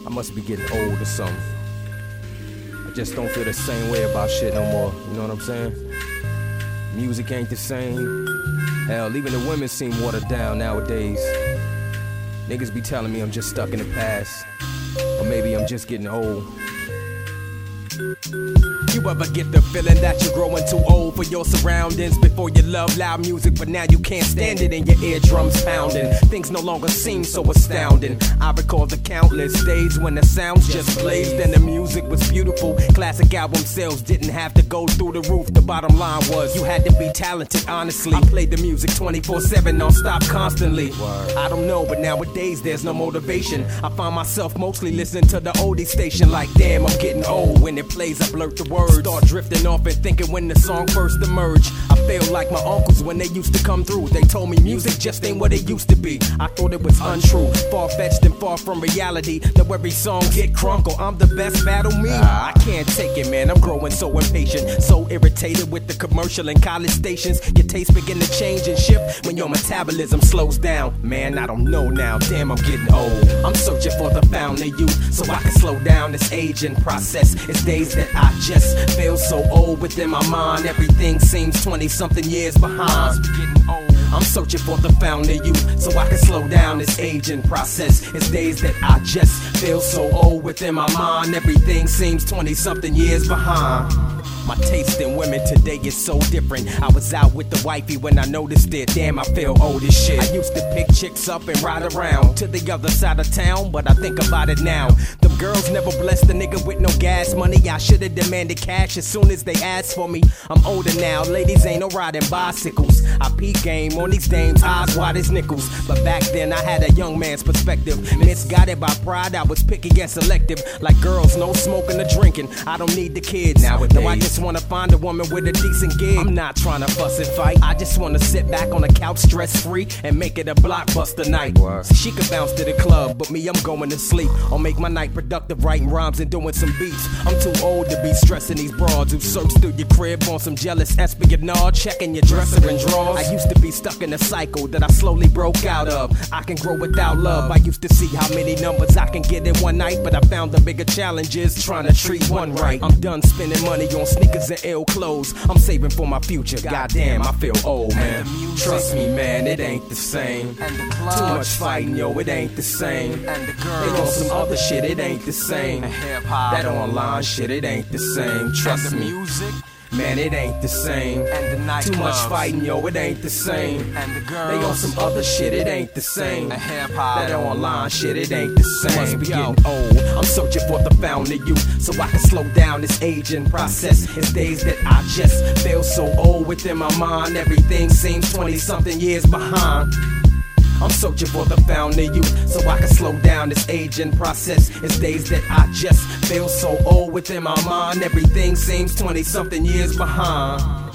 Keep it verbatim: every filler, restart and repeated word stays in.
I must be getting old or something. I just don't feel the same way about shit no more. You know what I'm saying? Music ain't the same. Hell, even the women seem watered down nowadays. Niggas be telling me I'm just stuck in the past. Or maybe I'm just getting old. You ever get the feeling that you're growing too old for your surroundings? Before you loved loud music, but now you can't stand it and your eardrums pounding. Things no longer seem so astounding. I recall the countless days when the sounds just blazed and the music was beautiful. Classic album sales didn't have to go through the roof. The bottom line was you had to be talented, honestly. I played the music twenty-four seven, non-stop, constantly. I don't know, but nowadays there's no motivation. I find myself mostly listening to the oldie station like, damn, I'm getting old. When it plays, I blurt the words. Start drifting off and thinking when the song first emerged. I feel like my uncles when they used to come through. They told me music just ain't what it used to be. I thought it was untrue, far-fetched and far from reality. Now every song get crunkle, I'm the best, battle me. I can't take it, man, I'm growing so impatient. So irritated with the commercial and college stations. Your taste begin to change and shift when your metabolism slows down. Man, I don't know now, damn, I'm getting old. I'm searching for the fountain of youth so I can slow down this aging process. It's days that I just feel so old within my mind. Everything seems twenty something years behind. I'm searching for the fountain of youth so I can slow down this aging process. It's days that I just feel so old within my mind. Everything seems twenty something years behind. My taste in women today is so different. I was out with the wifey when I noticed it. Damn, I feel old as shit. I used to pick chicks up and ride around to the other side of town, but I think about it now. Them girls never blessed a nigga with no gas money. I should've demanded cash as soon as they asked for me. I'm older now, ladies ain't no riding bicycles. I peep game on these dames, eyes wide as nickels. But back then I had a young man's perspective. Misguided by pride, I was picky and selective. Like girls, no smoking or drinking. I don't need the kids. Nowadays, no, I just wanna find a woman with a decent gig. I'm not trying to fuss and fight. I just wanna sit back on the couch stress free and make it a blockbuster night. So she could bounce to the club, but me, I'm going to sleep. Or make my night productive writing rhymes and doing some beats. I'm too old to be stressing these broads who search through your crib on some jealous espionage, checking your dresser and drawers. I used to be stuck in a cycle that I slowly broke out of. I can grow without love. I used to see how many numbers I can get in one night, but I found the bigger challenge is trying to treat one right. I'm done spending money on sneakers and ill clothes. I'm saving for my future. Goddamn, I feel old, man. Trust me, man, it ain't the same. Too much fighting, yo, it ain't the same. They on some other shit, it ain't the same. That online shit, it ain't the same. Trust me, man, it ain't the same. Too much fighting, yo, it ain't the same. They on some other shit, it ain't the same. That online shit, it ain't the same. Must be getting old. I'm searching for the fountain of youth so I can slow down this aging process. It's days that I just feel so old within my mind. Everything seems twenty something years behind. I'm searching for the fountain of youth so I can slow down this aging process. It's days that I just feel so old within my mind. Everything seems twenty something years behind.